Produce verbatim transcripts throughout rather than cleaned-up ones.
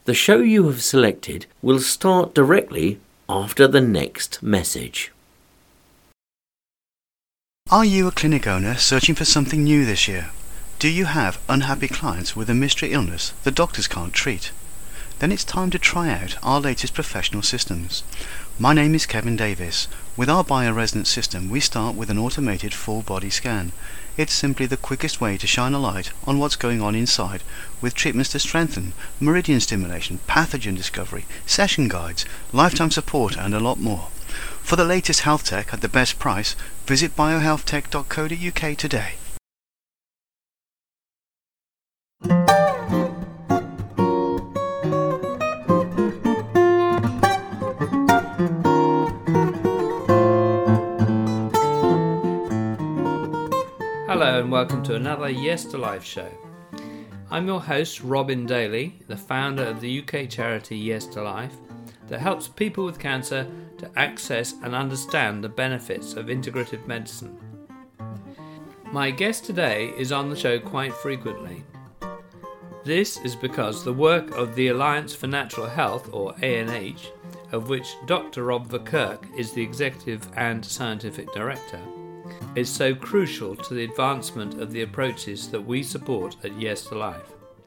The show you have selected will start directly after the next message. Are you a clinic owner searching for something new this year? Do you have unhappy clients with a mystery illness the doctors can't treat? Then it's time to try out our latest professional systems. My name is Kevin Davis. With our bioresonance system, we start with an automated full body scan. It's simply the quickest way to shine a light on what's going on inside, with treatments to strengthen, meridian stimulation, pathogen discovery, session guides, lifetime support and a lot more. For the latest health tech at the best price, visit biohealthtech dot co dot uk today. Hello and welcome to another Yes to Life show. I'm your host Robin Daly, the founder of the U K charity Yes to Life that helps people with cancer to access and understand the benefits of integrative medicine. My guest today is on the show quite frequently. This is because the work of the Alliance for Natural Health, or A N H, of which Doctor Rob Verkerk is the executive and scientific director, is so crucial to the advancement of the approaches that we support at Yes to Life.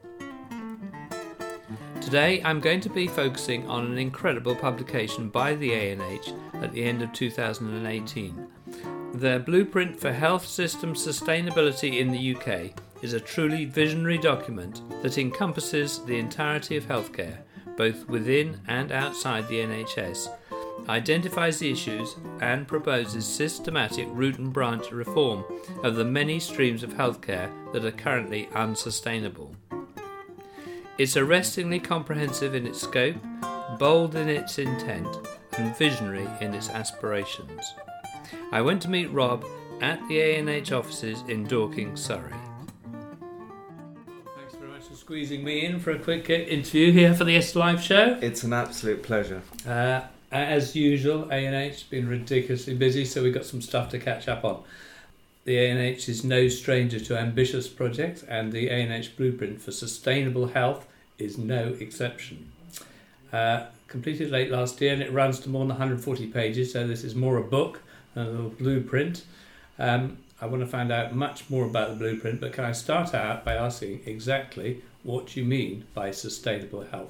Today I'm going to be focusing on an incredible publication by the A N H at the end of two thousand eighteen. Their Blueprint for Health System Sustainability in the U K is a truly visionary document that encompasses the entirety of healthcare, both within and outside the N H S, identifies the issues and proposes systematic root and branch reform of the many streams of healthcare that are currently unsustainable. It's arrestingly comprehensive in its scope, bold in its intent, and visionary in its aspirations. I went to meet Rob at the A N H offices in Dorking, Surrey. Thanks very much for squeezing me in for a quick interview here for the Yes to Life show. It's an absolute pleasure. Uh, As usual, A N H has been ridiculously busy, so we've got some stuff to catch up on. The A N H is no stranger to ambitious projects, and the A N H Blueprint for Sustainable Health is no exception. Uh, completed late last year, and it runs to more than one hundred forty pages, so this is more a book than a little blueprint. Um, I want to find out much more about the blueprint, but can I start out by asking exactly what you mean by sustainable health?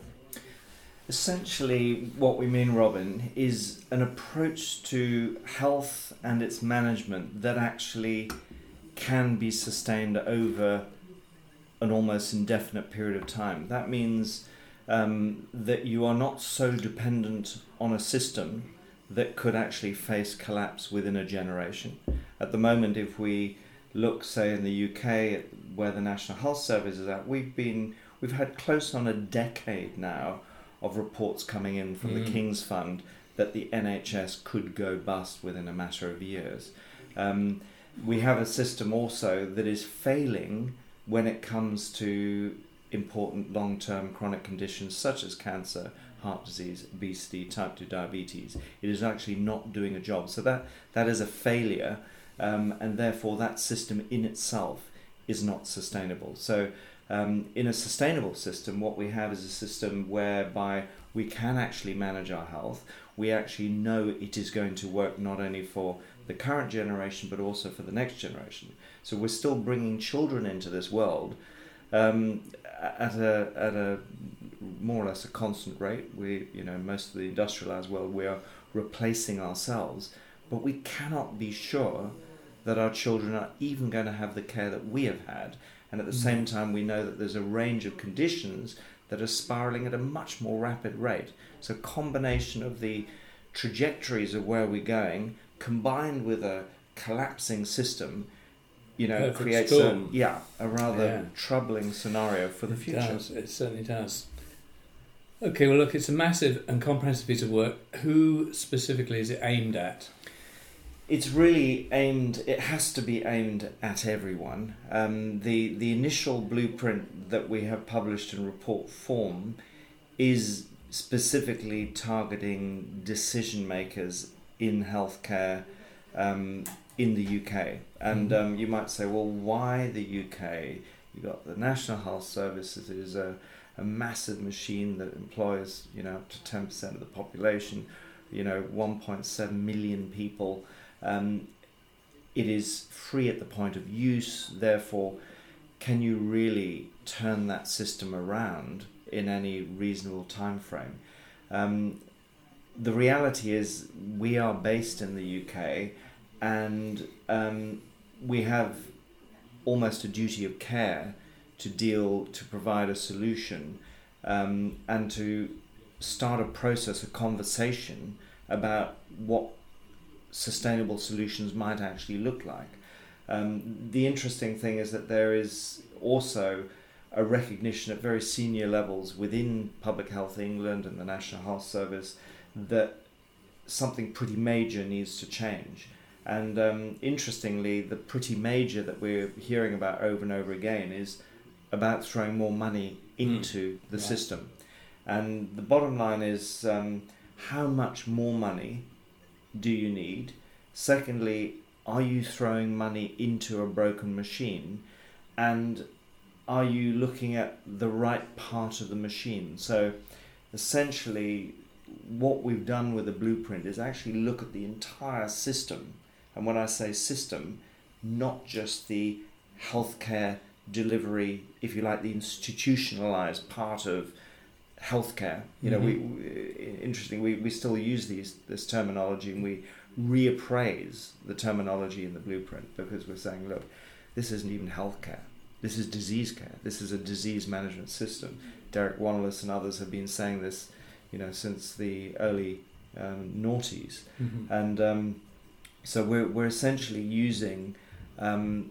Essentially, what we mean, Robin, is an approach to health and its management that actually can be sustained over an almost indefinite period of time. That means um, that you are not so dependent on a system that could actually face collapse within a generation. At the moment, if we look, say, in the U K, where the National Health Service is at, we've been we've had close on a decade now of reports coming in from mm. the King's Fund that the N H S could go bust within a matter of years. Um, we have a system also that is failing when it comes to important long-term chronic conditions such as cancer, heart disease, obesity, type two diabetes. It is actually not doing a job. So that, that is a failure, um, and therefore that system in itself is not sustainable. So Um, in a sustainable system, what we have is a system whereby we can actually manage our health. We actually know it is going to work not only for the current generation but also for the next generation. So we're still bringing children into this world um, at a at a more or less a constant rate. We, you know, most of the industrialized world, we are replacing ourselves, but we cannot be sure that our children are even going to have the care that we have had. And at the same time, we know that there's a range of conditions that are spiraling at a much more rapid rate. So a combination of the trajectories of where we're going, combined with a collapsing system, you know, Perfect creates storm. a, yeah, a rather Yeah. troubling scenario for the It future. does, it certainly does. Okay, well look, it's a massive and comprehensive piece of work. Who specifically is it aimed at? It's really aimed, it has to be aimed at everyone. Um, the, the initial blueprint that we have published in report form is specifically targeting decision makers in healthcare um, in the U K. And Mm-hmm. um, you might say, well, why the U K? You've got the National Health Service is a, a massive machine that employs, you know, up to ten percent of the population, you know, one point seven million people. Um, it is free at the point of use, therefore, can you really turn that system around in any reasonable time frame? Um, the reality is we are based in the U K, and um, we have almost a duty of care to deal, to provide a solution, um, and to start a process, a conversation about what sustainable solutions might actually look like. Um, the interesting thing is that there is also a recognition at very senior levels within Public Health England and the National Health Service that something pretty major needs to change. And um, interestingly, the pretty major that we're hearing about over and over again is about throwing more money into mm. the yeah. system. And the bottom line is, um, how much more money do you need? Secondly, are you throwing money into a broken machine? And are you looking at the right part of the machine? So essentially, what we've done with the blueprint is actually look at the entire system. And when I say system, not just the healthcare delivery, if you like, the institutionalized part of healthcare. You know, mm-hmm. we, we interesting. We, we still use these this terminology, and we reappraise the terminology in the blueprint, because we're saying, look, this isn't even healthcare. This is disease care. This is a disease management system. Derek Wanless and others have been saying this, you know, since the early um, noughties, mm-hmm. and um, so we're we're essentially using um,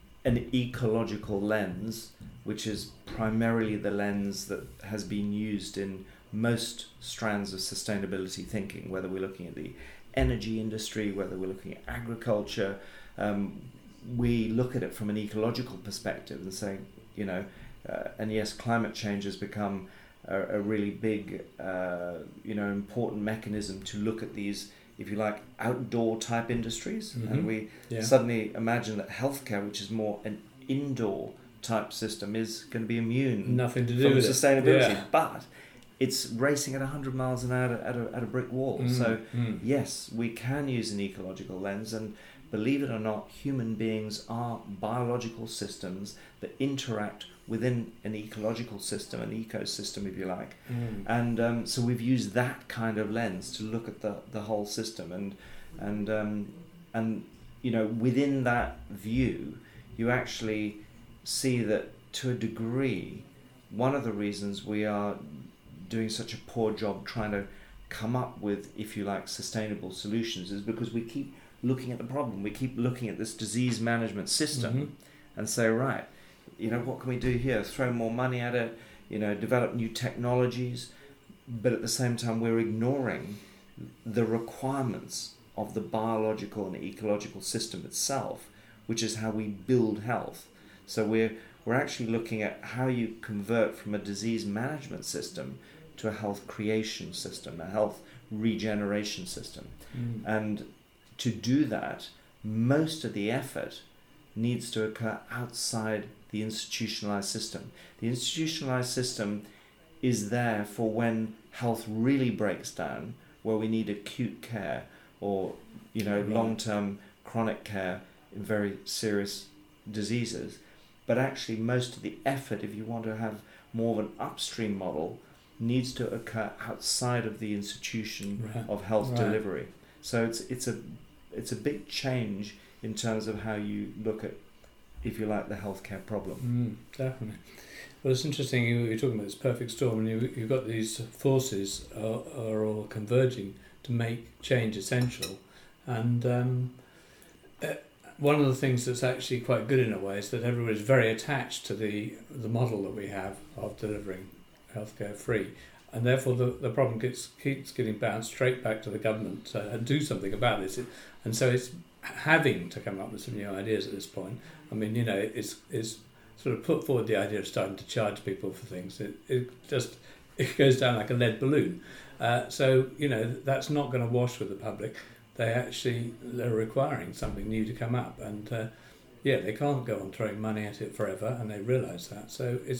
an ecological lens, which is primarily the lens that has been used in most strands of sustainability thinking, whether we're looking at the energy industry, whether we're looking at agriculture. Um, we look at it from an ecological perspective and say, you know, uh, and yes, climate change has become a, a really big, uh, you know, important mechanism to look at these, if you like, outdoor type industries. Mm-hmm. And we yeah. suddenly imagine that healthcare, which is more an indoor type system, is going to be immune Nothing to do from with sustainability. Yeah. But it's racing at one hundred miles an hour at a, at a brick wall. Mm, so mm. yes, we can use an ecological lens, and believe it or not, human beings are biological systems that interact within an ecological system, an ecosystem, if you like. Mm. And um, so we've used that kind of lens to look at the, the whole system. And, and, um, and, you know, within that view, you actually see that to a degree, one of the reasons we are doing such a poor job trying to come up with, if you like, sustainable solutions is because we keep looking at the problem. We keep looking at this disease management system mm-hmm. and say, right, you know, what can we do here? Throw more money at it, you know, develop new technologies, but at the same time we're ignoring the requirements of the biological and ecological system itself, which is how we build health. So we're we're actually looking at how you convert from a disease management system to a health creation system, a health regeneration system. Mm. And to do that, most of the effort needs to occur outside the institutionalized system. The institutionalized system is there for when health really breaks down, where we need acute care or, you know, right. long-term chronic care in very serious diseases. But actually most of the effort, if you want to have more of an upstream model, needs to occur outside of the institution right. of health right. delivery. So it's it's a it's a big change in terms of how you look at, if you like, the healthcare problem. Mm, definitely. Well, it's interesting you, you're talking about this perfect storm, and you, you've got these forces are, are all converging to make change essential. And um, uh, one of the things that's actually quite good in a way is that everybody's very attached to the the model that we have of delivering healthcare free. And therefore the, the problem gets keeps getting bounced straight back to the government uh, and do something about this. It, and so it's having to come up with some new ideas at this point. I mean, you know, it's it's sort of put forward the idea of starting to charge people for things. It it just it goes down like a lead balloon. Uh, so, you know, that's not going to wash with the public. They actually they're requiring something new to come up, and uh, yeah, they can't go on throwing money at it forever, and they realise that. So it's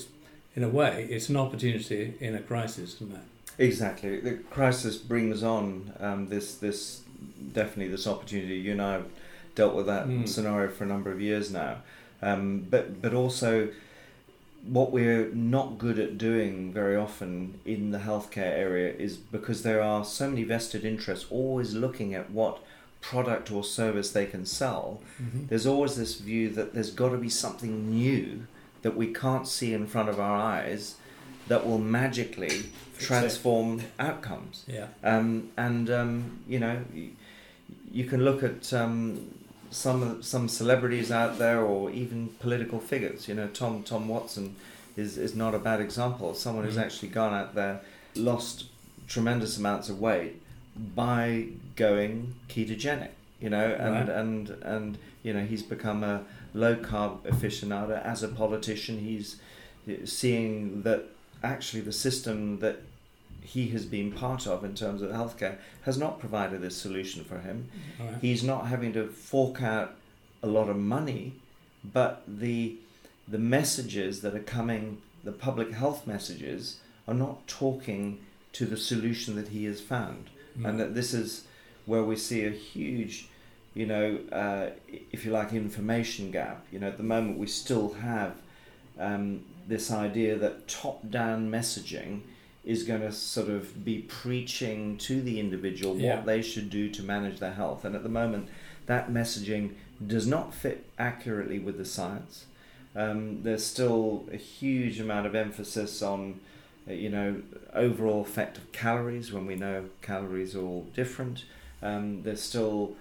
in a way, it's an opportunity in a crisis, isn't it? Exactly. The crisis brings on um, this this definitely this opportunity. You and I have dealt with that mm. scenario for a number of years now, um, but but also what we're not good at doing very often in the healthcare area is because there are so many vested interests always looking at what product or service they can sell. Mm-hmm. There's always this view that there's got to be something new that we can't see in front of our eyes that will magically transform outcomes. Yeah. Um, and um, you know, you, you can look at um, some some celebrities out there, or even political figures. You know, Tom Tom Watson is is not a bad example. Someone who's mm. actually gone out there, lost tremendous amounts of weight by going ketogenic. You know, and right. and and you know, he's become a low carb aficionado. As a politician, he's seeing that actually the system that he has been part of in terms of healthcare has not provided this solution for him. Right. He's not having to fork out a lot of money, but the the messages that are coming, the public health messages, are not talking to the solution that he has found. Mm. And that this is where we see a huge, you know, uh, if you like, information gap. You know, at the moment we still have um, this idea that top-down messaging is going to sort of be preaching to the individual yeah. what they should do to manage their health. And at the moment, that messaging does not fit accurately with the science. Um, there's still a huge amount of emphasis on, uh, you know, overall effect of calories, when we know calories are all different. Um, there's still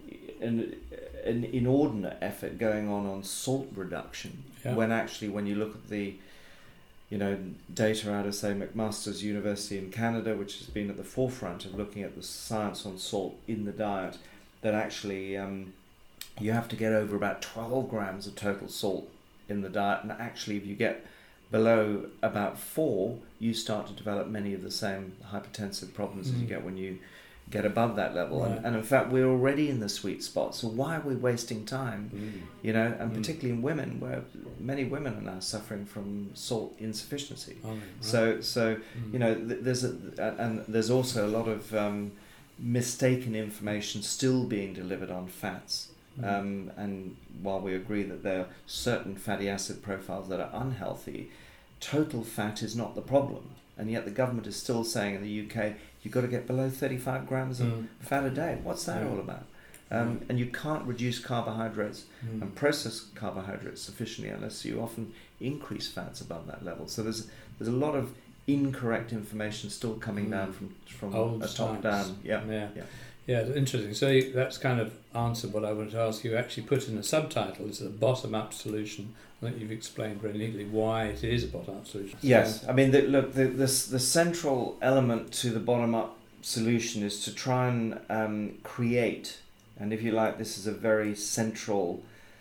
an, an inordinate effort going on on salt reduction, yeah. when actually, when you look at the you know, data out of, say, McMaster's University in Canada, which has been at the forefront of looking at the science on salt in the diet, that actually um, you have to get over about twelve grams of total salt in the diet, and actually if you get below about four, you start to develop many of the same hypertensive problems mm. as you get when you get above that level. Right. And, and in fact, we're already in the sweet spot, so why are we wasting time? Mm. You know, and mm. particularly in women, where many women are now suffering from salt insufficiency. Oh, right. So, so mm. you know, th- there's a, and there's also a lot of um, mistaken information still being delivered on fats. Mm. Um, and while we agree that there are certain fatty acid profiles that are unhealthy, total fat is not the problem. And yet the government is still saying in the U K, you've got to get below thirty-five grams of mm. fat a day. What's that yeah. all about? Um, and you can't reduce carbohydrates mm. and process carbohydrates sufficiently unless you often increase fats above that level. So there's there's a lot of incorrect information still coming mm. down from from Old a top science. down. Yeah, yeah, yeah. Yeah, interesting. So you, that's kind of answered what I wanted to ask you. Actually put in a subtitle, it's a bottom-up solution. I think you've explained very neatly why it is a bottom-up solution. Yes, so, I mean, the, look, the, the, the central element to the bottom-up solution is to try and um, create, and if you like, this is a very central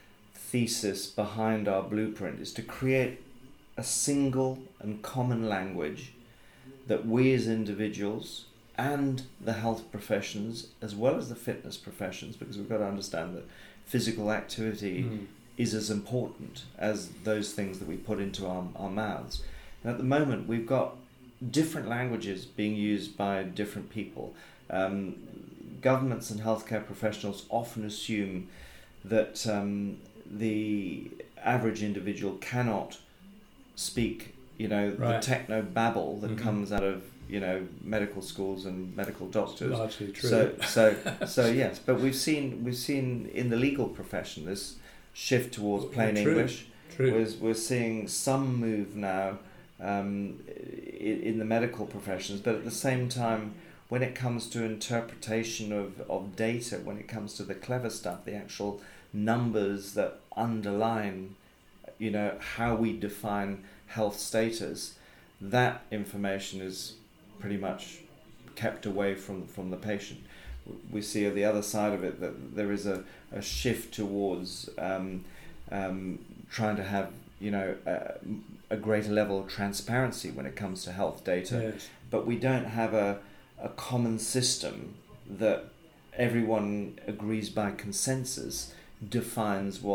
thesis behind our blueprint, is to create a single and common language that we as individuals and the health professions, as well as the fitness professions, because we've got to understand that physical activity mm. is as important as those things that we put into our, our mouths. And at the moment, we've got different languages being used by different people. Um, governments and healthcare professionals often assume that um, the average individual cannot speak, you know, right. the techno babble that mm-hmm. comes out of, you know, medical schools and medical doctors. Largely true. So, so, so yes. But we've seen we've seen in the legal profession this shift towards plain true. English. True. We're, we're seeing some move now um, in, in the medical professions, but at the same time, when it comes to interpretation of, of data, when it comes to the clever stuff, the actual numbers that underline, you know, how we define health status, that information is pretty much kept away from, from the patient. We see on the other side of it that there is a, a shift towards um, um, trying to have, you know, a, a greater level of transparency when it comes to health data. Yes. But we don't have a, a common system that everyone agrees by consensus defines what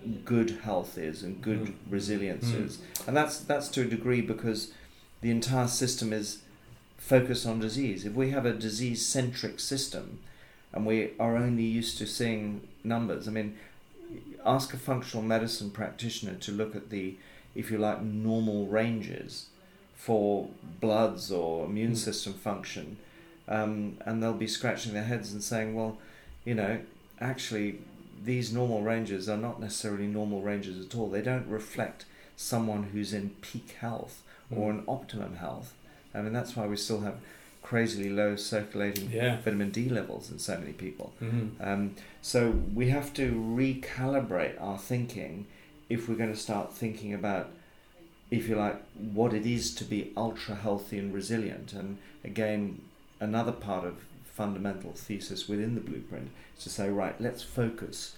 good health is and good Mm. resilience Mm. is. And that's that's to a degree because the entire system is focused on disease. If we have a disease-centric system and we are only used to seeing numbers, I mean, ask a functional medicine practitioner to look at the, if you like, normal ranges for bloods or immune Mm. system function, um, and they'll be scratching their heads and saying, well, you know, actually these normal ranges are not necessarily normal ranges at all. They don't reflect someone who's in peak health or Mm. in optimum health. I mean, that's why we still have crazily low circulating Yeah. vitamin D levels in so many people. Mhm. Um, so we have to recalibrate our thinking if we're going to start thinking about, if you like, what it is to be ultra healthy and resilient. And again, another part of fundamental thesis within the blueprint is to say, right, let's focus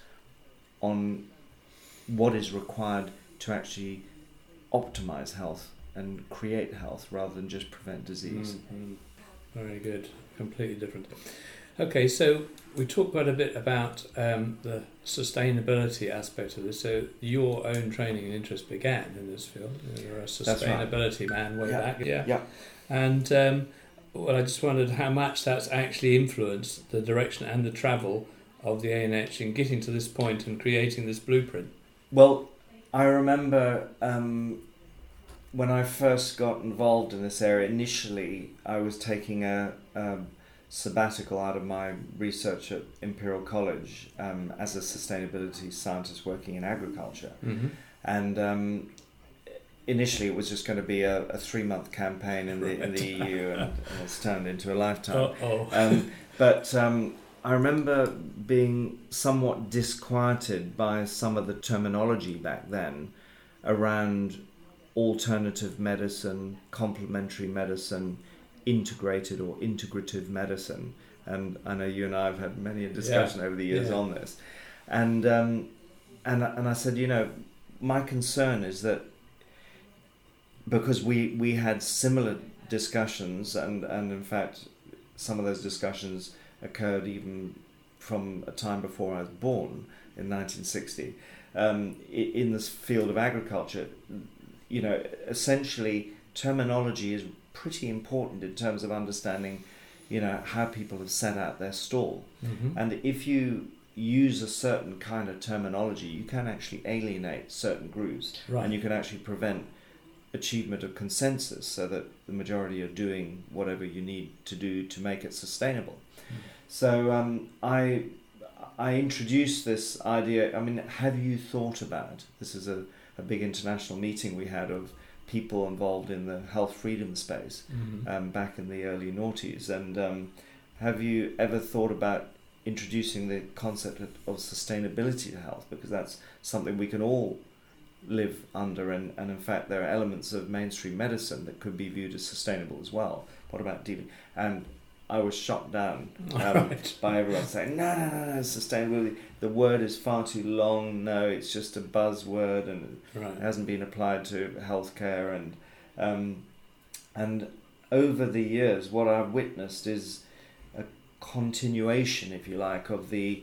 on what is required to actually optimize health and create health rather than just prevent disease. Mm, mm. Very good. Completely different. Okay, so we talked quite a bit about um, the sustainability aspect of this. So your own training and interest began in this field. You're a right. sustainability man way Yeah. back. Yeah. Yeah. And um, well, I just wondered how much that's actually influenced the direction and the travel of the A N H in getting to this point and creating this blueprint. Well, I remember um, when I first got involved in this area, initially I was taking a, a sabbatical out of my research at Imperial College um, as a sustainability scientist working in agriculture. Mm-hmm. And um, initially it was just going to be a, a three-month campaign in the, in the E U, and, and it's turned into a lifetime. Uh-oh. Um, but um, I remember being somewhat disquieted by some of the terminology back then around alternative medicine, complementary medicine, integrated or integrative medicine. And I know you and I have had many a discussion Yeah. over the years Yeah. on this. And, um, and, and I said, you know, my concern is that because we, we had similar discussions, and, and in fact some of those discussions occurred even from a time before I was born in nineteen sixty, um, in this field of agriculture. You know, essentially terminology is pretty important in terms of understanding, you know, how people have set out their stall. Mm-hmm. And if you use a certain kind of terminology, you can actually alienate certain groups, Right. and you can actually prevent achievement of consensus so that the majority are doing whatever you need to do to make it sustainable. Mm. So um, I I introduced this idea. I mean, have you thought about, this is a, a big international meeting we had of people involved in the health freedom space Mm-hmm. um, back in the early noughties, and um, have you ever thought about introducing the concept of, of sustainability to health, because that's something we can all live under, and, and in fact there are elements of mainstream medicine that could be viewed as sustainable as well. What about dealing? And I was shot down um, Right. by everyone saying, no, no, no, no, sustainability, the word is far too long, no, it's just a buzzword and it Right. hasn't been applied to healthcare. And um, and over the years, what I've witnessed is a continuation, if you like, of the,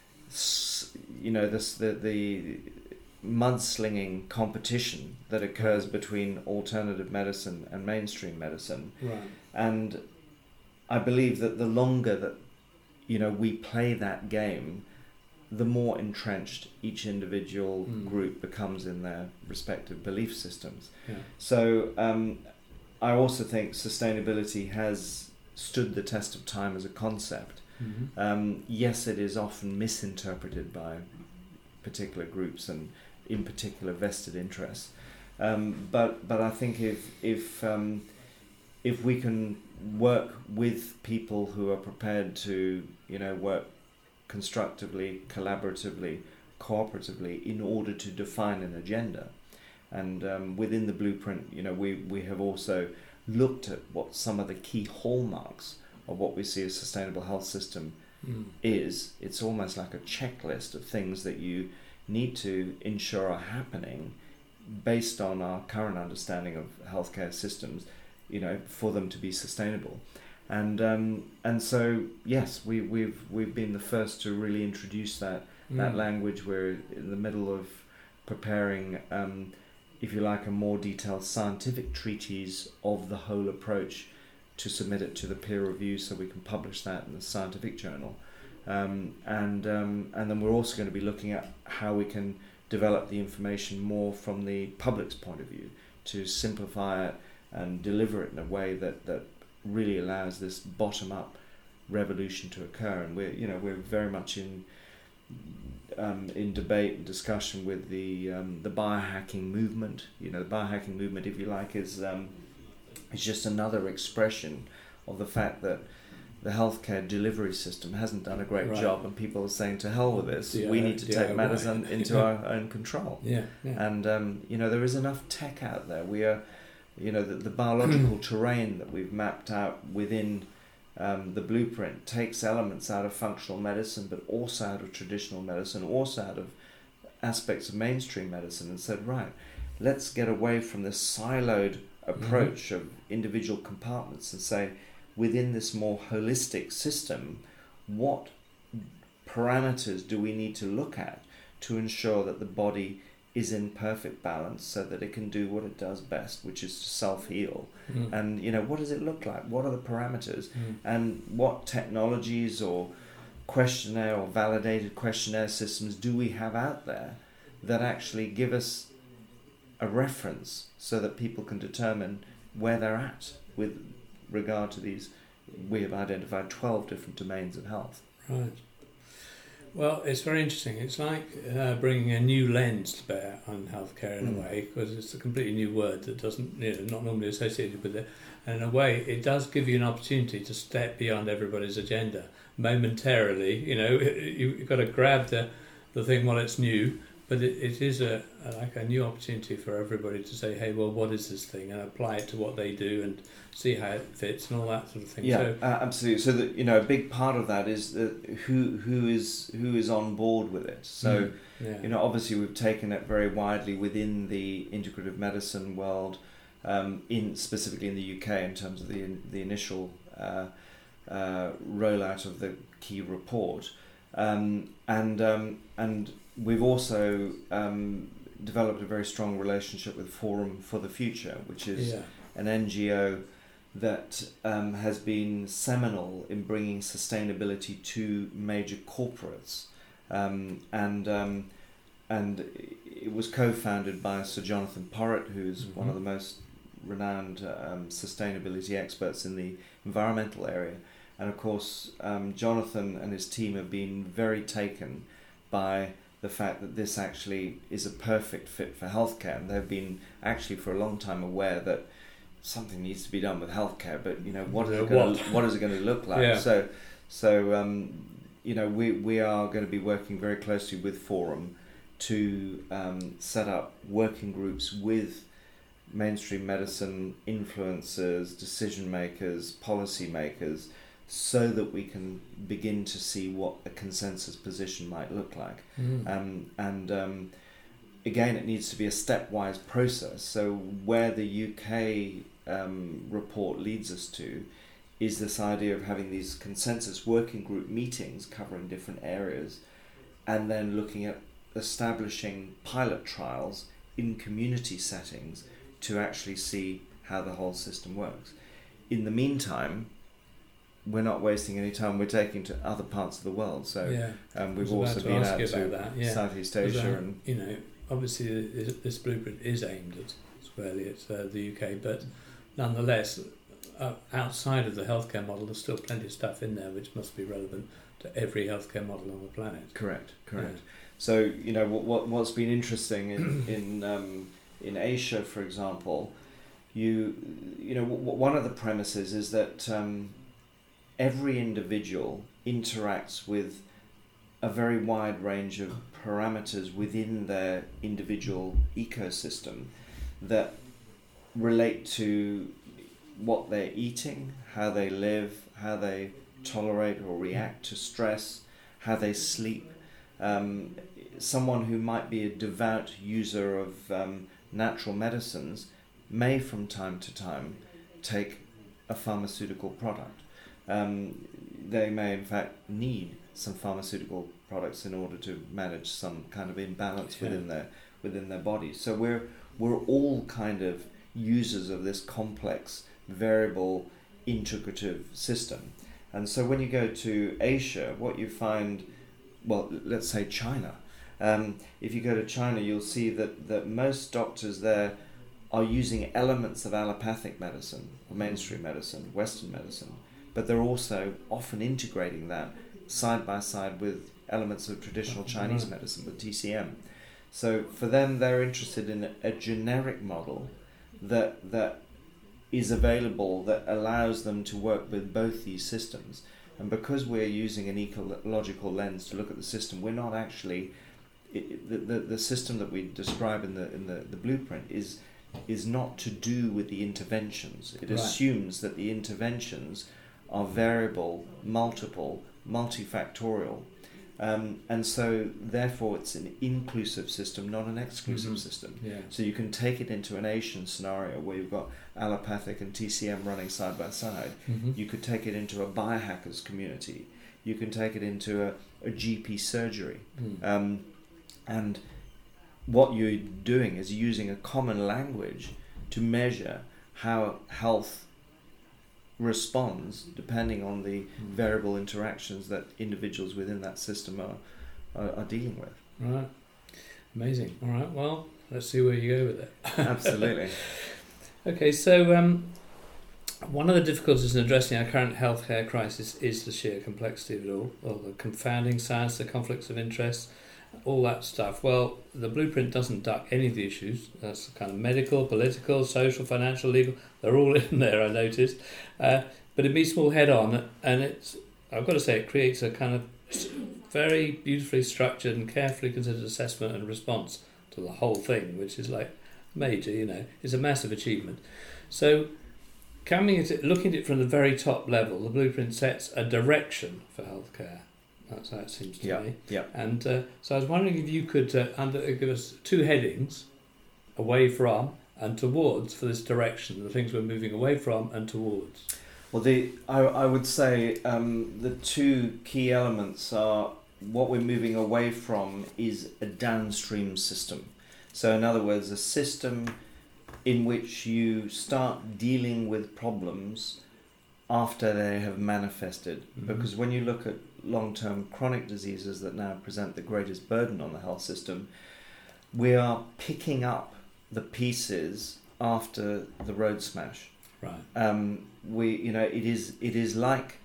s- you know, this the the mudslinging competition that occurs between alternative medicine and mainstream medicine. Right. And I believe that the longer that, you know, we play that game, the more entrenched each individual Mm. group becomes in their respective belief systems. Yeah. So um, I also think sustainability has stood the test of time as a concept. Mm-hmm. Um, yes, it is often misinterpreted by particular groups and in particular vested interests. Um, but but I think if if um, if we can work with people who are prepared to, you know, work constructively, collaboratively, cooperatively in order to define an agenda, and um, within the blueprint, you know, we we have also looked at what some of the key hallmarks of what we see as sustainable health system Mm. is. It's almost like a checklist of things that you need to ensure are happening based on our current understanding of healthcare systems, you know, for them to be sustainable. And um, and so yes, we we've we've been the first to really introduce that that Mm. language. We're in the middle of preparing, um, if you like, a more detailed scientific treatise of the whole approach to submit it to the peer review so we can publish that in the scientific journal. Um, and um, and then we're also going to be looking at how we can develop the information more from the public's point of view to simplify it and deliver it in a way that, that really allows this bottom-up revolution to occur. And we're you know we're very much in um, in debate and discussion with the um, the biohacking movement. You know, the biohacking movement, if you like, is um, is just another expression of the fact that the healthcare delivery system hasn't done a great right. job, and people are saying, to hell with this, D I Y, we need to D I Y take matters un, into our own control. Yeah, yeah. And, um, you know, there is enough tech out there. We are, you know, the, the biological terrain that we've mapped out within um, the blueprint takes elements out of functional medicine, but also out of traditional medicine, also out of aspects of mainstream medicine, and said, right, let's get away from this siloed approach mm-hmm. of individual compartments and say, within this more holistic system, what parameters do we need to look at to ensure that the body is in perfect balance so that it can do what it does best, which is to self-heal? Mm. And, you know, what does it look like? What are the parameters? Mm. And what technologies or questionnaire or validated questionnaire systems do we have out there that actually give us a reference so that people can determine where they're at with regard to these? We have identified twelve different domains of health. Right. Well, it's very interesting. It's like uh, bringing a new lens to bear on healthcare in mm. a way, because it's a completely new word that doesn't, you know, not normally associated with it. And in a way, it does give you an opportunity to step beyond everybody's agenda momentarily. You know, you, you've got to grab the, the thing while it's new. But it, it is a, a like a new opportunity for everybody to say, hey, well, what is this thing? And apply it to what they do and see how it fits and all that sort of thing. Yeah, so, uh, absolutely. So that, you know, a big part of that is that who who is who is on board with it. So mm, yeah. you know, obviously we've taken it very widely within the integrative medicine world, um, in specifically in the U K in terms of the the initial uh, uh, rollout of the key report, um, and um, and. We've also um, developed a very strong relationship with Forum for the Future, which is yeah. an N G O that um, has been seminal in bringing sustainability to major corporates, um, and um, and it was co-founded by Sir Jonathan Porritt, who's mm-hmm. one of the most renowned um, sustainability experts in the environmental area, and of course um, Jonathan and his team have been very taken by the fact that this actually is a perfect fit for healthcare, and they've been actually for a long time aware that something needs to be done with healthcare, but you know what is it going to, what is it going to look like? Yeah. So, so um, you know we we are going to be working very closely with Forum to um, set up working groups with mainstream medicine influencers, decision makers, policy makers, so that we can begin to see what a consensus position might look like. Mm. Um, and um, again, it needs to be a stepwise process. So where the U K um, report leads us to is this idea of having these consensus working group meetings covering different areas, and then looking at establishing pilot trials in community settings to actually see how the whole system works. In the meantime, we're not wasting any time. We're taking to other parts of the world. So yeah. um, we've also been out to that, yeah. Southeast Asia, that, and you know, obviously this blueprint is aimed at squarely at uh, the U K, but nonetheless, uh, outside of the healthcare model, there's still plenty of stuff in there which must be relevant to every healthcare model on the planet. Correct, correct. Yeah. So you know what, what what's been interesting in in um, in Asia, for example, you you know w- one of the premises is that um, every individual interacts with a very wide range of parameters within their individual ecosystem that relate to what they're eating, how they live, how they tolerate or react to stress, how they sleep. Um, someone who might be a devout user of um, natural medicines may from time to time take a pharmaceutical product. Um, they may in fact need some pharmaceutical products in order to manage some kind of imbalance yeah. within their within their body. So we're we're all kind of users of this complex, variable, integrative system. And so when you go to Asia, what you find, well, let's say China. Um, if you go to China, you'll see that, that most doctors there are using elements of allopathic medicine, or mainstream medicine, Western medicine, but they're also often integrating that side by side with elements of traditional Chinese medicine, with T C M. So for them, they're interested in a, a generic model that that is available, that allows them to work with both these systems. And because we're using an ecological lens to look at the system, we're not actually it, the, the the system that we describe in the in the, the blueprint is is not to do with the interventions. It Right. assumes that the interventions are variable, multiple, multifactorial. Um, and so therefore it's an inclusive system, not an exclusive Mhm. system. Yeah. So you can take it into an Asian scenario where you've got allopathic and T C M running side by side. Mhm. You could take it into a biohackers community. You can take it into a, a G P surgery. Mm. Um, and what you're doing is using a common language to measure how health responds depending on the variable interactions that individuals within that system are, are, are dealing with. Right. Amazing. All right. Well, let's see where you go with it. Absolutely. Okay. So, um, one of the difficulties in addressing our current healthcare crisis is the sheer complexity of it all, all the confounding science, the conflicts of interest, all that stuff. Well, the blueprint doesn't duck any of the issues. That's kind of medical, political, social, financial, legal. They're all in there, I noticed. Uh, but it meets them all head on, and it's, I've got to say, it creates a kind of very beautifully structured and carefully considered assessment and response to the whole thing, which is like major, you know. It's a massive achievement. So, coming at it, looking at it from the very top level, the blueprint sets a direction for healthcare. That's how it seems to Yeah, me. yeah. And uh, so I was wondering if you could uh, under, give us two headings, away from and towards, for this direction, the things we're moving away from and towards. Well, the I, I would say um, the two key elements are what we're moving away from is a downstream system. So in other words, a system in which you start dealing with problems after they have manifested. Mhm. Because when you look at long-term chronic diseases that now present the greatest burden on the health system, we are picking up the pieces after the road smash. Right. Um, we, you know, it is it is like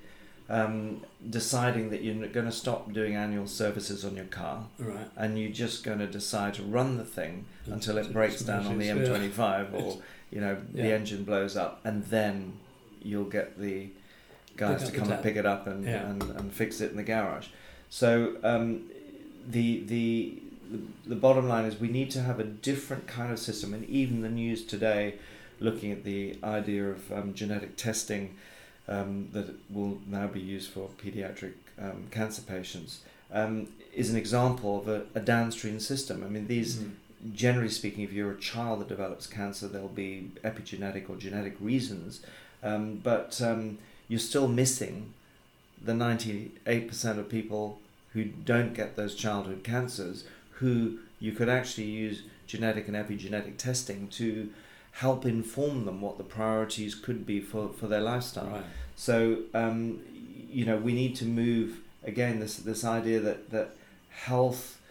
um, deciding that you're going to stop doing annual services on your car, Right. and you're just going to decide to run the thing until it Until it breaks down on the smashes, M twenty-five, or you know Yeah. the engine blows up, and then you'll get the guys Pick to up come the and tab. pick it up and, Yeah. and, and fix it in the garage. So um, the, the the the bottom line is we need to have a different kind of system, and even the news today, looking at the idea of um, genetic testing um, that will now be used for pediatric um, cancer patients, um, is an example of a, a downstream system. I mean, these, Mhm. generally speaking, if you're a child that develops cancer, there'll be epigenetic or genetic reasons, um, but um, you're still missing the ninety-eight percent of people who don't get those childhood cancers, who you could actually use genetic and epigenetic testing to help inform them what the priorities could be for, for their lifestyle. Right. So, um, you know, we need to move, again, this this idea that, that health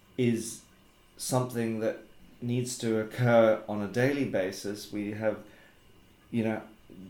is something that needs to occur on a daily basis. We have, you know,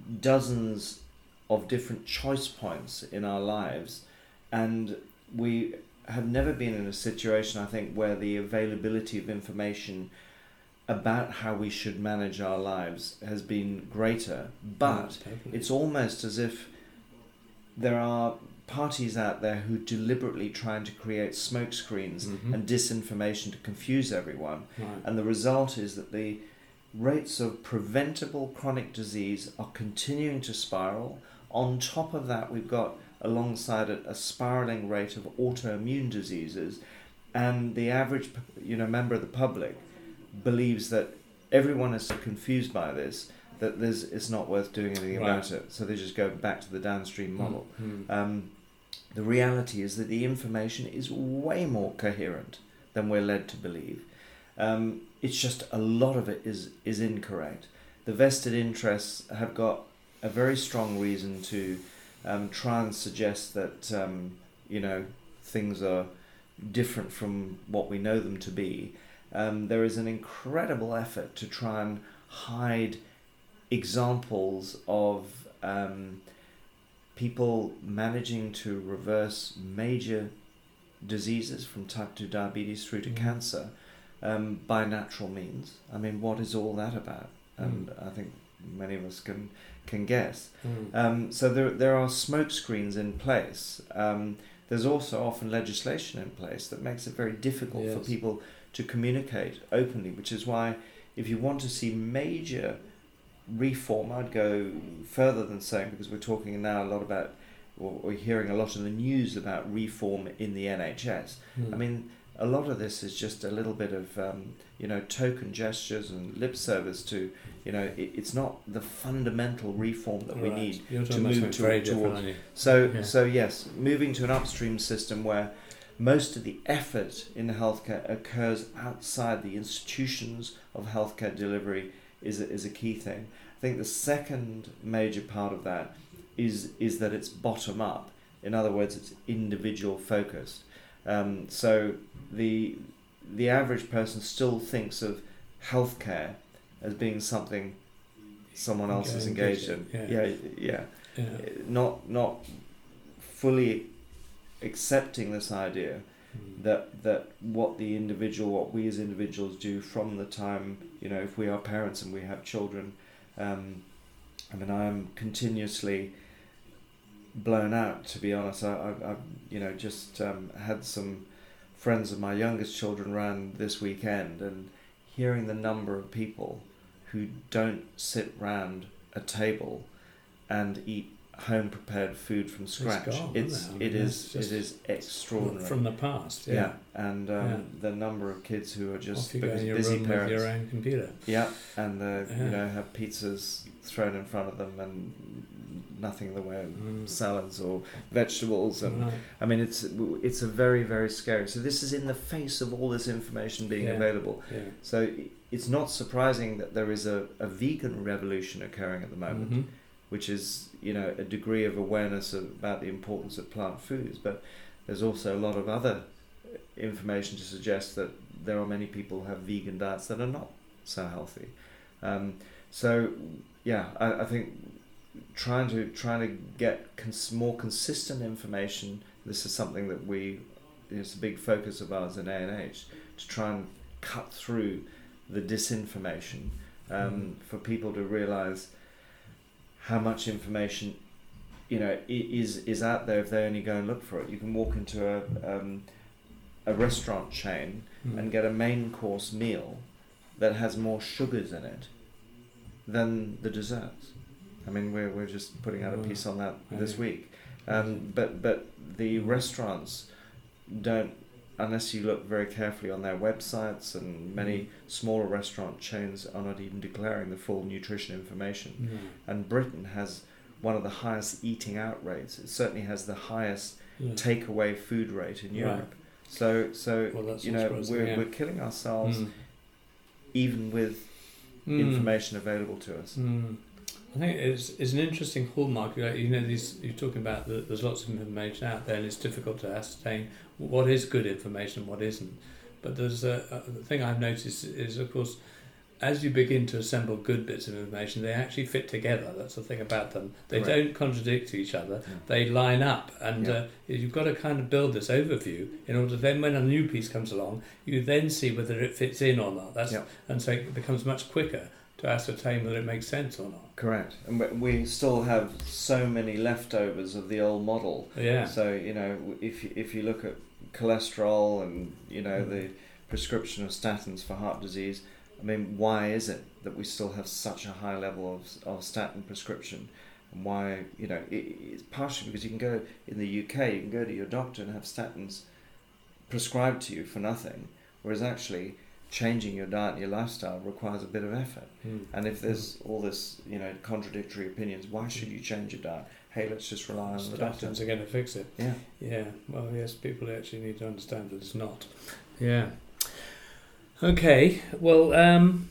dozens of different choice points in our lives, and we have never been in a situation, I think, where the availability of information about how we should manage our lives has been greater, but Yeah, totally. it's almost as if there are parties out there who deliberately trying to create smoke screens Mhm. and disinformation to confuse everyone, Right. and the result is that the rates of preventable chronic disease are continuing to spiral. On top of that, we've got alongside it a spiraling rate of autoimmune diseases, and the average, you know, member of the public believes that everyone is so confused by this that there's it's not worth doing anything Right. about it. So they just go back to the downstream model. Mhm. Um, the reality is that the information is way more coherent than we're led to believe. Um, it's just a lot of it is is incorrect. The vested interests have got a very strong reason to um, try and suggest that um, you know things are different from what we know them to be. Um, there is an incredible effort to try and hide examples of um, people managing to reverse major diseases from type two diabetes through to mm. cancer um, by natural means. I mean, what is all that about? And mm. I think many of us can can guess. Mm. Um, so there there are smoke screens in place. Um, there's also often legislation in place that makes it very difficult yes. for people to communicate openly, which is why if you want to see major reform, I'd go further than saying, because we're talking now a lot about, or we're hearing a lot in the news about reform in the N H S. Mm. I mean, a lot of this is just a little bit of, um, you know, token gestures and lip service to, you know, it, it's not the fundamental reform that right. we need You're to move to, towards. So, yeah. so yes, moving to an upstream system where most of the effort in healthcare occurs outside the institutions of healthcare delivery is a, is a key thing. I think the second major part of that is is that it's bottom up. In other words, it's individual focused. Um, so the the average person still thinks of healthcare as being something someone else okay, is engaged in. Yeah. Yeah, yeah, yeah. Not not fully accepting this idea mm. that that what the individual, what we as individuals do from the time, you know, if we are parents and we have children, um, I mean, I'm continuously blown out, to be honest. I, I, I've, you know, just um, had some friends of my youngest children around this weekend, and hearing the number of people who don't sit round a table and eat home prepared food from scratch. It's gone, it's it, it is it is extraordinary from the past. Yeah, yeah. and um, yeah. the number of kids who are just you because your busy room parents. With your own computer. Yeah, and the, yeah. you know, have pizzas thrown in front of them and nothing in the way of mm. salads or vegetables, and right. I mean it's it's a very very scary. So this is in the face of all this information being yeah. available. Yeah. So it's not surprising that there is a, a vegan revolution occurring at the moment. Mm-hmm. Which is, you know, a degree of awareness of, about the importance of plant foods. But there's also a lot of other information to suggest that there are many people who have vegan diets that are not so healthy. Um, so, yeah, I, I think trying to trying to get cons- more consistent information. This is something that we, it's a big focus of ours in A N H, to try and cut through the disinformation um, mm. for people to realise how much information, you know, is is out there if they only go and look for it. You can walk into a um, a restaurant chain mm. and get a main course meal that has more sugars in it than the desserts. I mean, we're we're just putting out a piece on that this week. Um, but but the restaurants don't, unless you look very carefully on their websites, and many mm. smaller restaurant chains are not even declaring the full nutrition information. Mm. And Britain has one of the highest eating out rates. It certainly has the highest yeah. takeaway food rate in Europe. Right. So so well, you know we're yeah. we're killing ourselves mm. even with mm. information available to us. Mm. I think it's it's an interesting hallmark. You know, these you're talking about the, there's lots of information out there, and it's difficult to ascertain what is good information and what isn't. But there's a, a the thing I've noticed is, of course, as you begin to assemble good bits of information, they actually fit together. That's the thing about them. They right. don't contradict each other. Yeah. They line up, and yeah. uh, you've got to kind of build this overview in order to then, when a new piece comes along, you then see whether it fits in or not. That's yeah. and so it becomes much quicker to ascertain whether it makes sense or not. Correct. And we still have so many leftovers of the old model. Yeah. So, you know, if you, if you look at cholesterol and, you know, mm. the prescription of statins for heart disease, I mean, why is it that we still have such a high level of, of statin prescription? And why, you know, it, it's partially because you can go, in the U K, you can go to your doctor and have statins prescribed to you for nothing, whereas actually changing your diet and your lifestyle requires a bit of effort. Mm. And if there's mm. all this, you know, contradictory opinions, why should you change your diet? Hey, let's just rely on the doctor. Statins are going to fix it. Yeah. Yeah. Well, yes, people actually need to understand that it's not. Yeah. Okay, well, um,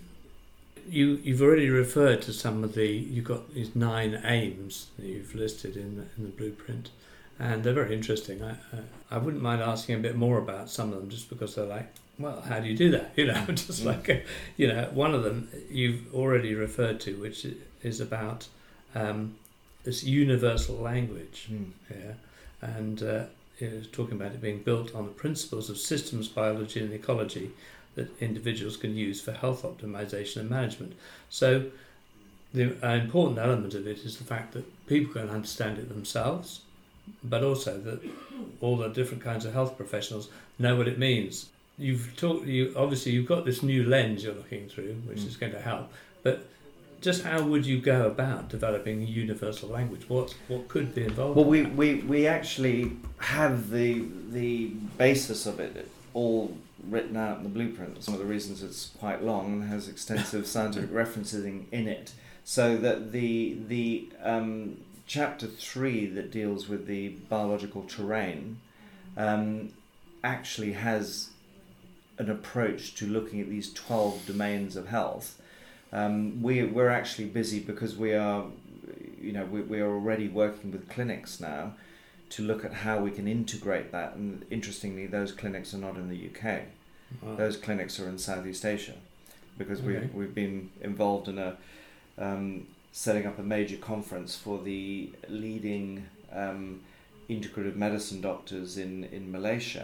you you've already referred to some of the you've got these nine aims that you've listed in the, in the blueprint, and they're very interesting. I, I I wouldn't mind asking a bit more about some of them, just because they're like, well, how do you do that? You know, just like a, you know, one of them you've already referred to, which is about um, this universal language. Mm. Yeah, and uh, it was talking about it being built on the principles of systems biology and ecology that individuals can use for health optimization and management. So the an important element of it is the fact that people can understand it themselves, but also that all the different kinds of health professionals know what it means. You've talked, you obviously you've got this new lens you're looking through, which mm. is going to help, but just how would you go about developing a universal language? What what could be involved? Well, in we, we, we actually have the the basis of it all written out in the blueprint. Some of the reasons it's quite long and has extensive scientific references in, in it. So that the the um, chapter three that deals with the biological terrain um, actually has an approach to looking at these twelve domains of health. Um, we we're actually busy because we are, you know, we we are already working with clinics now to look at how we can integrate that. And interestingly, those clinics are not in the U K. Wow. Those clinics are in Southeast Asia, because we Okay. we've been involved in a um, setting up a major conference for the leading um, integrative medicine doctors in in Malaysia.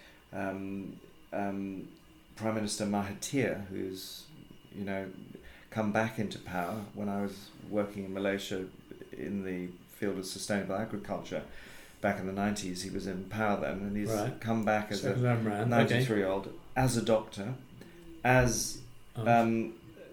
Um, um, Prime Minister Mahathir, who's you know come back into power when I was working in Malaysia in the field of sustainable agriculture back in the nineties. He was in power then, and he's Right. come back as Second a time round. ninety-three year old, as a doctor, as Okay. um,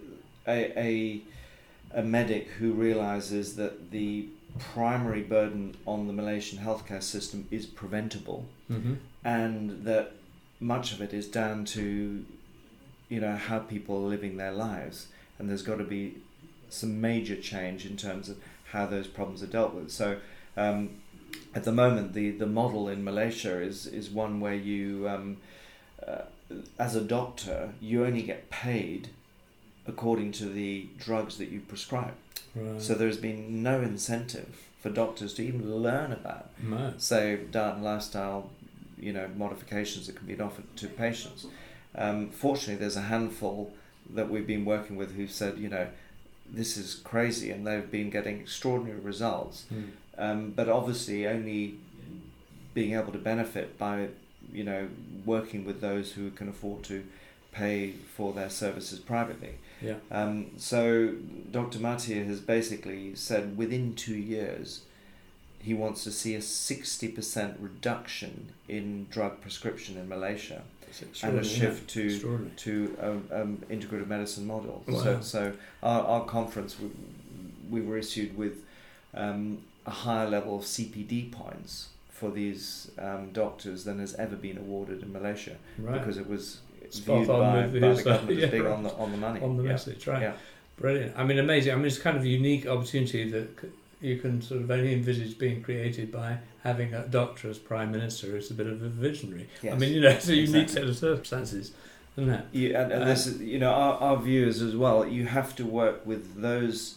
a, a a medic who realizes that the primary burden on the Malaysian healthcare system is preventable, Mm-hmm. and that much of it is down to you know how people are living their lives, and there's got to be some major change in terms of how those problems are dealt with. So um, at the moment, the, the model in Malaysia is is one where you um, uh, as a doctor, you only get paid according to the drugs that you prescribe. Right. So there's been no incentive for doctors to even learn about, No. say, diet and lifestyle, you know, modifications that can be offered to patients. Um, fortunately, there's a handful that we've been working with who've said, you know, this is crazy, and they've been getting extraordinary results. Mm. Um, but obviously, only being able to benefit by, you know, working with those who can afford to pay for their services privately. Yeah. Um, so Doctor Mahathir has basically said within two years he wants to see a sixty percent reduction in drug prescription in Malaysia, It's and a extraordinary, shift isn't it? to Extraordinary. to um, um, integrative medicine model. Wow. So so our, our conference, we, we were issued with um, a higher level of C P D points for these um, doctors than has ever been awarded in Malaysia, Right. because it was Spot viewed on by, with by his, the uh, government yeah, as being right. on the on the money. On the Yeah. message, right. Yeah. Brilliant. I mean, amazing. I mean, it's kind of a unique opportunity that c- you can sort of only envisage being created by having a doctor as Prime Minister who's a bit of a visionary. I Yes. mean, you know, it's a unique Exactly. set of circumstances, isn't it? You, and, and Uh, this is, you know, our, our view is as well, you have to work with those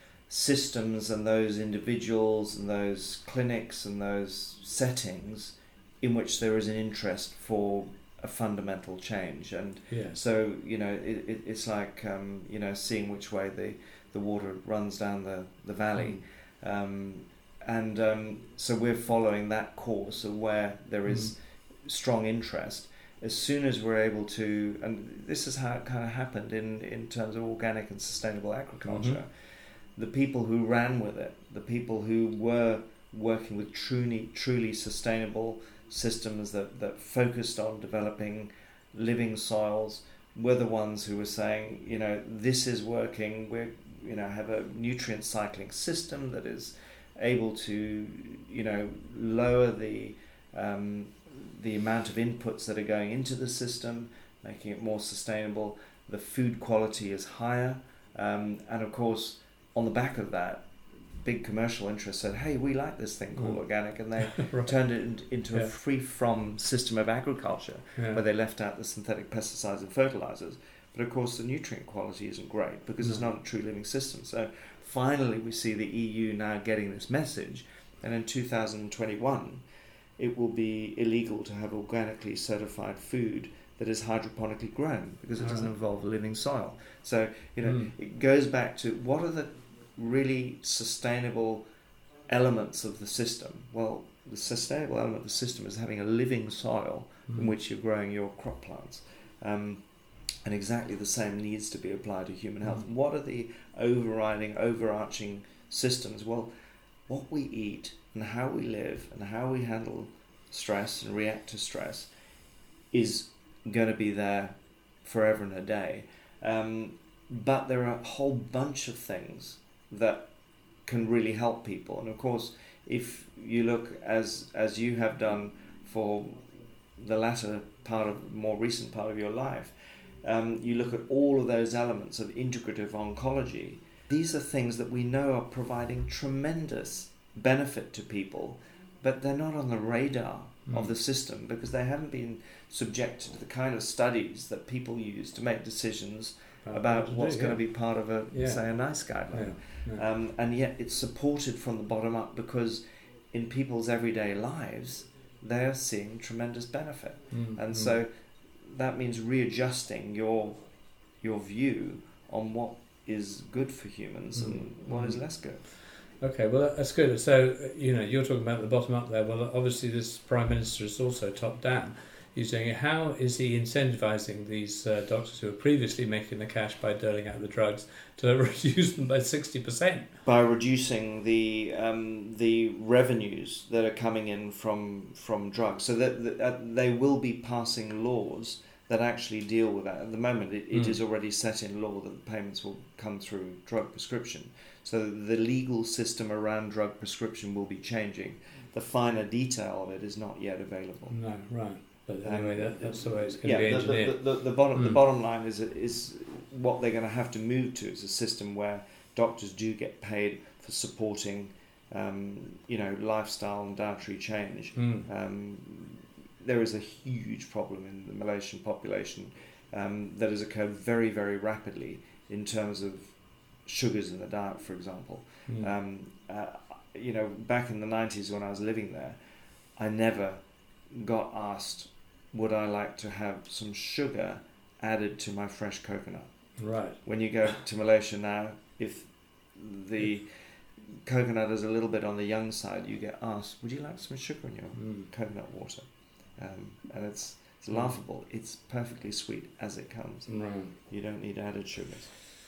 systems and those individuals and those clinics and those settings in which there is an interest for a fundamental change. And Yes. so, you know, it, it, it's like, um, you know, seeing which way the, the water runs down the, the valley. Um, and um, so we're following that course of where there is strong interest. As soon as we're able to, and this is how it kind of happened in, in terms of organic and sustainable agriculture, the people who ran with it, the people who were working with truly, truly sustainable systems that, that focused on developing living soils, were the ones who were saying, you know, this is working, we're, you know, have a nutrient cycling system that is able to, you know, lower the um, the amount of inputs that are going into the system, making it more sustainable. The food quality is higher, um, and of course, on the back of that, big commercial interests said, hey, we like this thing called Mm. organic, and they Right. turned it in, into Yeah. a free-from system of agriculture Yeah. where they left out the synthetic pesticides and fertilizers. But of course, the nutrient quality isn't great because it's No. not a true living system. So finally, we see the E U now getting this message, and in two thousand twenty-one, it will be illegal to have organically certified food that is hydroponically grown because it doesn't Alright. involve living soil. So, you know, Mm. it goes back to what are the really sustainable elements of the system? Well, the sustainable element of the system is having a living soil in Mm. which you're growing your crop plants. Um, and exactly the same needs to be applied to human health. Mm. What are the overriding, overarching systems? Well, what we eat and how we live and how we handle stress and react to stress is going to be there forever and a day. Um, but there are a whole bunch of things that can really help people. And of course, if you look as as you have done for the latter part of, more recent part of your life, um, you look at all of those elements of integrative oncology. These are things that we know are providing tremendous benefit to people, but they're not on the radar Mm. of the system because they haven't been subjected to the kind of studies that people use to make decisions about what what's to do, going to yeah. be part of a, Yeah. say, a NICE guideline. Yeah. Yeah. Um, and yet it's supported from the bottom up because in people's everyday lives, they are seeing tremendous benefit. Mm. And Mm. so that means readjusting your your view on what is good for humans Mm. and what is Mm. less good. Okay, well that's good. So uh, you know, you're talking about the bottom up there. Well, obviously this prime minister is also top down. You're saying how is he incentivising these uh, doctors who were previously making the cash by doling out the drugs to reduce them by sixty percent? By reducing the um, the revenues that are coming in from from drugs, so that, that uh, they will be passing laws that actually deal with that. At the moment, it, it Mm. is already set in law that the payments will come through drug prescription. So the legal system around drug prescription will be changing. The finer detail of it is not yet available. No, right. But anyway, that, that's the way it's going Yeah, to be the, engineered. the, the, the bottom the Mm. bottom line is is what they're going to have to move to is a system where doctors do get paid for supporting, um, you know, lifestyle and dietary change. Mm. Um, there is a huge problem in the Malaysian population um, that has occurred very, very rapidly in terms of sugars in the diet, for example. Mm. Um, uh, you know, back in the nineties when I was living there, I never got asked, would I like to have some sugar added to my fresh coconut? Right. When you go to Malaysia now, if the coconut is a little bit on the young side, you get asked, would you like some sugar in your Mm. coconut water? Um, and it's, it's Mm. laughable. It's perfectly sweet as it comes. Right. You don't need added sugars.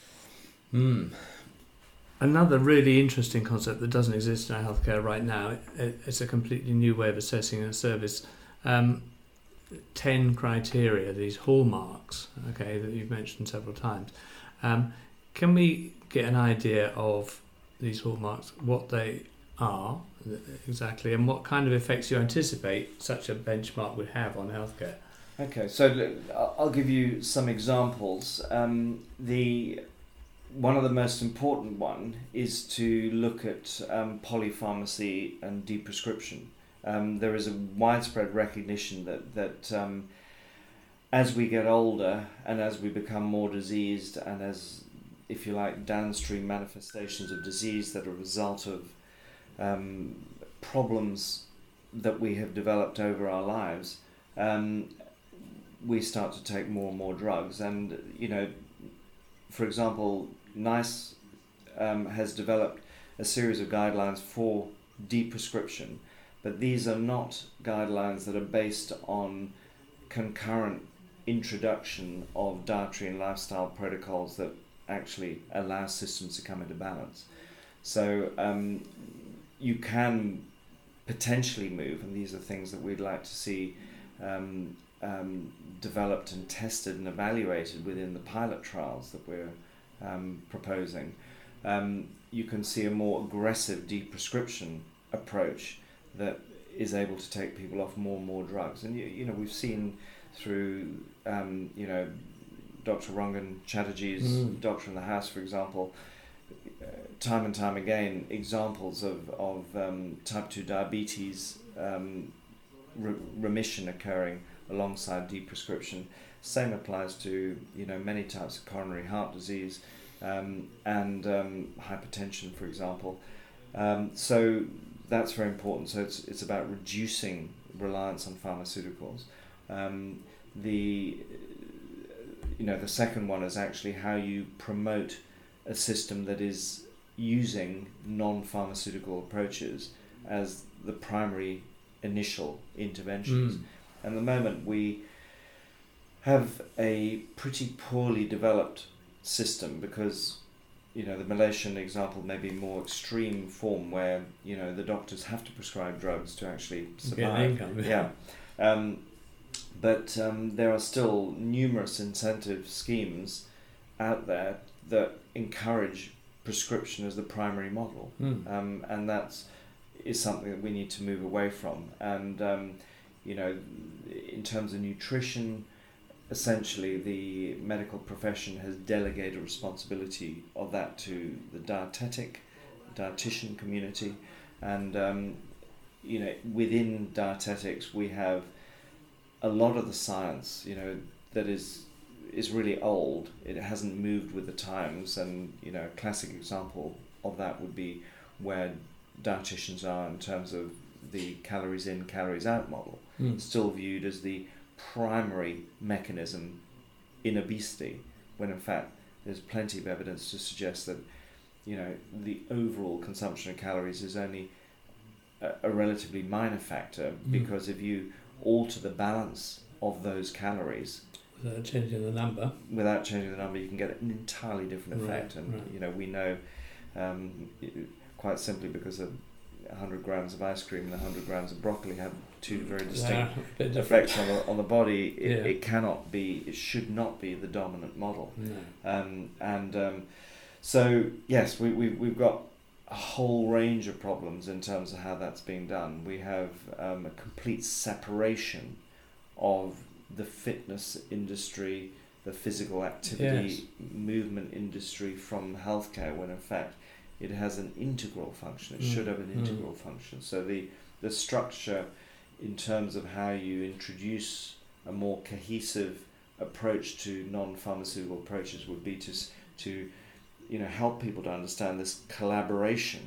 Mm. Another really interesting concept that doesn't exist in our healthcare right now, it, it's a completely new way of assessing a service. Um, ten criteria, these hallmarks, okay, that you've mentioned several times. Um, can we get an idea of these hallmarks, what they are exactly, and what kind of effects you anticipate such a benchmark would have on healthcare? Okay, so look, I'll I'll give you some examples. Um, the one of the most important one is to look at um, polypharmacy and deprescription. Um, there is a widespread recognition that that um, as we get older and as we become more diseased, and as, if you like, downstream manifestations of disease that are a result of um, problems that we have developed over our lives, um, we start to take more and more drugs. And, you know, for example, NICE um, has developed a series of guidelines for deprescription, but these are not guidelines that are based on concurrent introduction of dietary and lifestyle protocols that actually allow systems to come into balance. So um, you can potentially move, and these are things that we'd like to see um, um, developed and tested and evaluated within the pilot trials that we're um, proposing. Um, you can see a more aggressive deprescription approach that is able to take people off more and more drugs. And you, you know, we've seen through um, you know, Doctor Rangan Chatterjee's Mm. Doctor in the House, for example, time and time again examples of, of um, type two diabetes um, re- remission occurring alongside deprescription. Same applies to, you know, many types of coronary heart disease um, and um, hypertension, for example. Um, so that's very important. So it's it's about reducing reliance on pharmaceuticals. Um, the you know the second one is actually how you promote a system that is using non-pharmaceutical approaches as the primary initial interventions. Mm. And at the moment we have a pretty poorly developed system because, you know, the Malaysian example may be more extreme form where, you know, the doctors have to prescribe drugs to actually survive. Income, yeah. Um, but um, there are still numerous incentive schemes out there that encourage prescription as the primary model. Mm. Um, and that's is something that we need to move away from. And, um, you know, in terms of nutrition, essentially the medical profession has delegated responsibility of that to the dietetic, dietitian community. And, um, you know, within dietetics we have a lot of the science, you know, that is is really old. It hasn't moved with the times, and, you know, a classic example of that would be where dietitians are in terms of the calories in, calories out model, Mm. still viewed as the primary mechanism in obesity, when in fact there's plenty of evidence to suggest that, you know, the overall consumption of calories is only a, a relatively minor factor, Mm. because if you alter the balance of those calories Without changing the number. without changing the number, you can get an entirely different effect. Right, and right. you know, we know um, quite simply because of one hundred grams of ice cream and one hundred grams of broccoli have two very distinct Yeah, a bit different. effects on the, on the body. It, Yeah. it cannot be, it should not be the dominant model. No. Um, and um, so, yes, we, we, we've got a whole range of problems in terms of how that's being done. We have um, a complete separation of the fitness industry, the physical activity Yes. movement industry from healthcare, when in fact it has an integral function. It Mm. should have an Mm. integral function. So the, the structure in terms of how you introduce a more cohesive approach to non-pharmaceutical approaches would be to s- to you know help people to understand this collaboration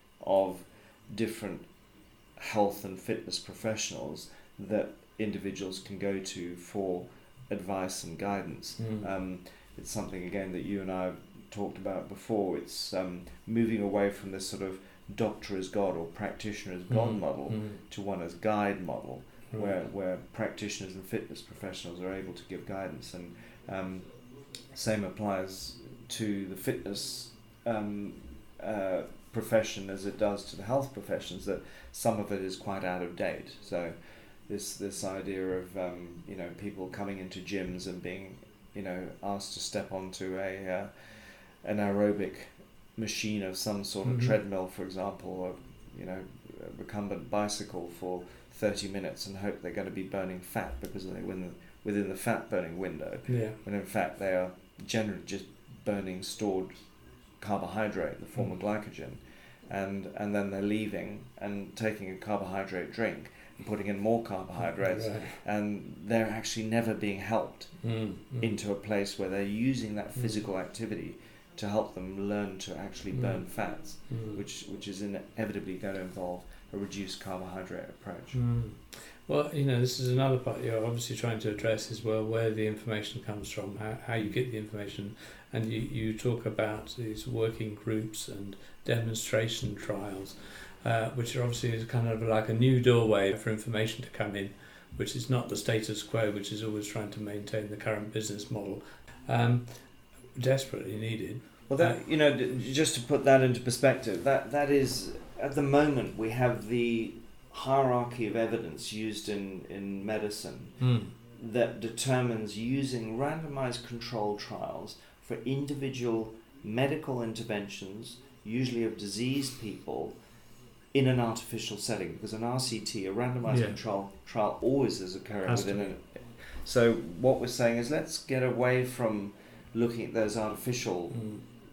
of different health and fitness professionals that individuals can go to for advice and guidance. Mm. Um, it's something again that you and I have talked about before. It's um, moving away from this sort of doctor as God or practitioner as God Mm. model Mm. to one as guide model, Right. where where practitioners and fitness professionals are able to give guidance. And um, same applies to the fitness um, uh, profession as it does to the health professions, that some of it is quite out of date. So this this idea of um, you know people coming into gyms and being you know asked to step onto a uh, an aerobic machine of some sort of Mhm. treadmill, for example, or you know a recumbent bicycle for thirty minutes and hope they're going to be burning fat because they're within, within the fat burning window, Yeah. when in fact they are generally just burning stored carbohydrate in the form of Mm. glycogen, and and then they're leaving and taking a carbohydrate drink and putting in more carbohydrates, Right. and they're actually never being helped Mm. Mm. into a place where they're using that Mm. physical activity to help them learn to actually Mm. burn fats, Mm. which which is inevitably going to involve a reduced carbohydrate approach. Mm. Well, you know, this is another part you're obviously trying to address as well, where the information comes from, how, how you get the information, and you, you talk about these working groups and demonstration trials, uh, which are obviously is kind of like a new doorway for information to come in, which is not the status quo, which is always trying to maintain the current business model. Um, desperately needed. Well, that you know, d- just to put that into perspective, that that is at the moment we have the hierarchy of evidence used in in medicine Mm. that determines using randomized control trials for individual medical interventions, usually of diseased people, in an artificial setting, because an R C T, a randomized Yeah. control trial, always is occurring Has to within a. So what we're saying is let's get away from looking at those artificial Mm.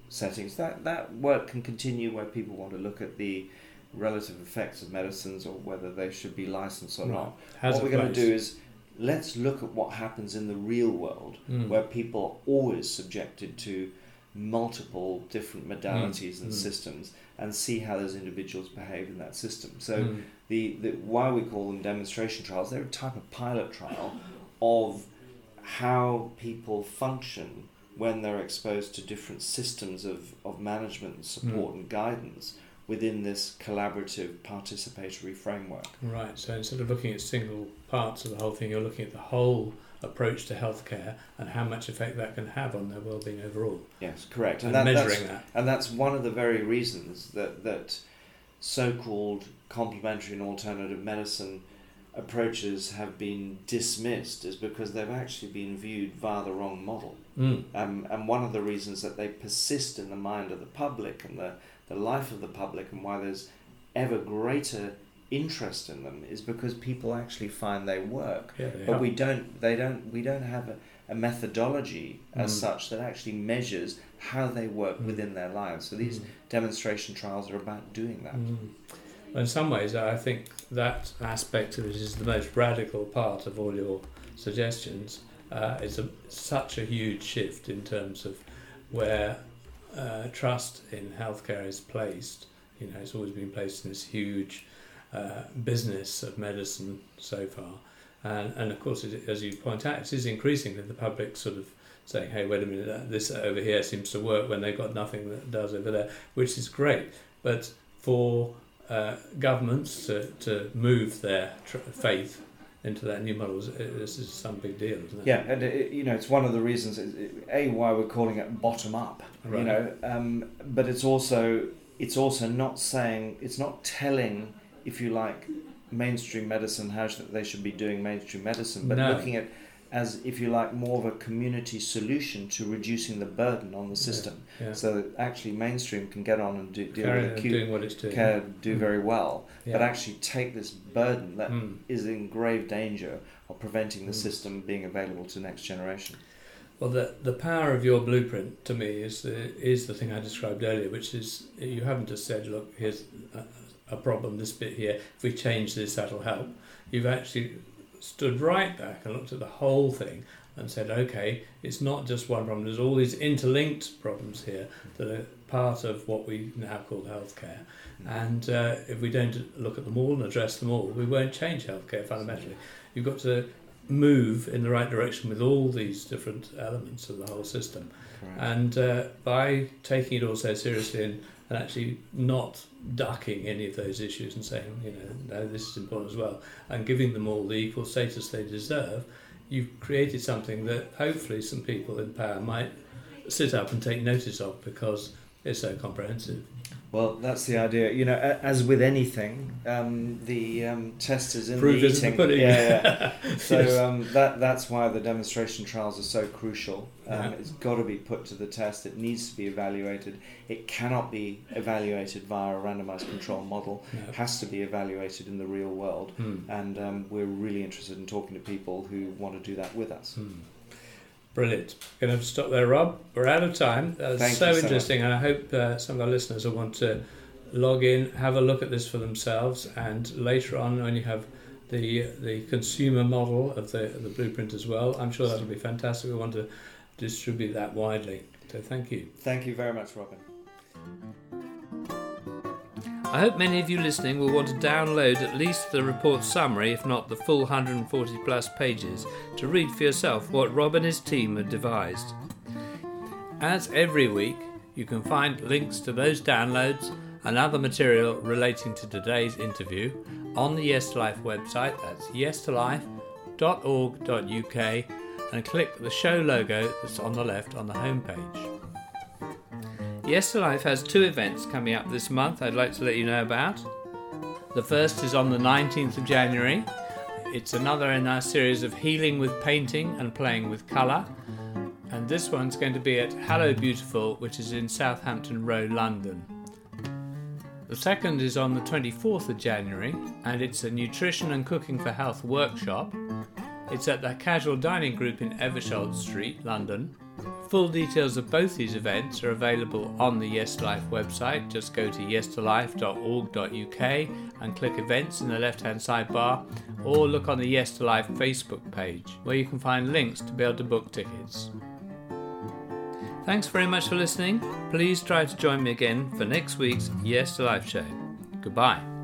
settings. That that work can continue where people want to look at the relative effects of medicines or whether they should be licensed or Right. not. Has what a we're going to place. do is let's look at what happens in the real world, Mm. where people are always subjected to multiple different modalities Mm. and Mm. systems, and see how those individuals behave in that system. So Mm. the, the why we call them demonstration trials, they're a type of pilot trial of how people function when they're exposed to different systems of, of management and support Mm. and guidance within this collaborative participatory framework. Right, so instead of looking at single parts of the whole thing, you're looking at the whole approach to healthcare and how much effect that can have on their well-being overall. Yes, correct. And, that- measuring that's, that. And that's one of the very reasons that, that so-called complementary and alternative medicine approaches have been dismissed, is because they've actually been viewed via the wrong model. Mm. Um, and one of the reasons that they persist in the mind of the public and the, the life of the public, and why there's ever greater interest in them, is because people actually find they work. Yeah, they but help. we don't they don't we don't have a, a methodology as Mm. such that actually measures how they work Mm. within their lives. So these Mm. demonstration trials are about doing that. Mm. Well, in some ways, I think that aspect of it is the most radical part of all your suggestions. Uh, it's a, such a huge shift in terms of where uh, trust in healthcare is placed. You know, it's always been placed in this huge uh, business of medicine so far. And, and of course, it, as you point out, it is increasingly the public sort of saying, hey, wait a minute, uh, this over here seems to work when they've got nothing that does over there, which is great. But for uh, governments to, to move their tr- faith into that new model, it, this is some big deal, isn't it? Yeah, and it, you know, it's one of the reasons, it, it- a why we're calling it bottom up. Right. You know, um, but it's also it's also not saying, it's not telling, if you like, mainstream medicine how sh- they should be doing mainstream medicine, but No. looking at as, if you like, more of a community solution to reducing the burden on the system, Yeah. so that actually mainstream can get on and do, deal Carry with on acute doing what it's doing. care, do Mm. very well, Yeah. but actually take this burden that Mm. is in grave danger of preventing the Mm. system being available to the next generation. Well, the the power of your blueprint to me is the is the thing I described earlier, which is you haven't just said, look, here's a, a problem, this bit here. If we change this, that'll help. You've actually stood right back and looked at the whole thing and said, okay, it's not just one problem. There's all these interlinked problems here that are part of what we now call healthcare. And uh, if we don't look at them all and address them all, we won't change healthcare fundamentally. You've got to move in the right direction with all these different elements of the whole system. Correct. And uh, by taking it all so seriously and, and actually not ducking any of those issues and saying, you know, no, this is important as well, and giving them all the equal status they deserve, you've created something that hopefully some people in power might sit up and take notice of because it's so comprehensive. Well, that's the idea. You know, a- as with anything, um, the um, test is in Proof the is in the eating. pudding. Yeah, yeah. So Yes. um, that that's why the demonstration trials are so crucial. Um, Yeah. It's got to be put to the test. It needs to be evaluated. It cannot be evaluated via a randomized control model. No. It has to be evaluated in the real world. Hmm. And um, we're really interested in talking to people who want to do that with us. Hmm. Brilliant. Going to have to stop there, Rob. We're out of time. That was Thank so you so interesting, and I hope uh, some of our listeners will want to log in, have a look at this for themselves, and later on, when you have the the consumer model of the the blueprint as well, I'm sure that'll be fantastic. We want to distribute that widely. So thank you. Thank you very much, Robin. I hope many of you listening will want to download at least the report summary, if not the full one hundred forty plus pages, to read for yourself what Rob and his team had devised. As every week, you can find links to those downloads and other material relating to today's interview on the Yes to Life website. That's yes to life dot org dot U K, and click the show logo that's on the left on the homepage. Yes to Life has two events coming up this month I'd like to let you know about. The first is on the nineteenth of January. It's another in our series of healing with painting and playing with colour. And this one's going to be at Hello Beautiful, which is in Southampton Row, London. The second is on the twenty-fourth of January, and it's a Nutrition and Cooking for Health workshop. It's at the Casual Dining Group in Eversholt Street, London. Full details of both these events are available on the Yes to Life website. Just go to yes to life dot org dot U K and click events in the left hand sidebar, or look on the Yes to Life Facebook page where you can find links to be able to book tickets. Thanks very much for listening. Please try to join me again for next week's Yes to Life show. Goodbye.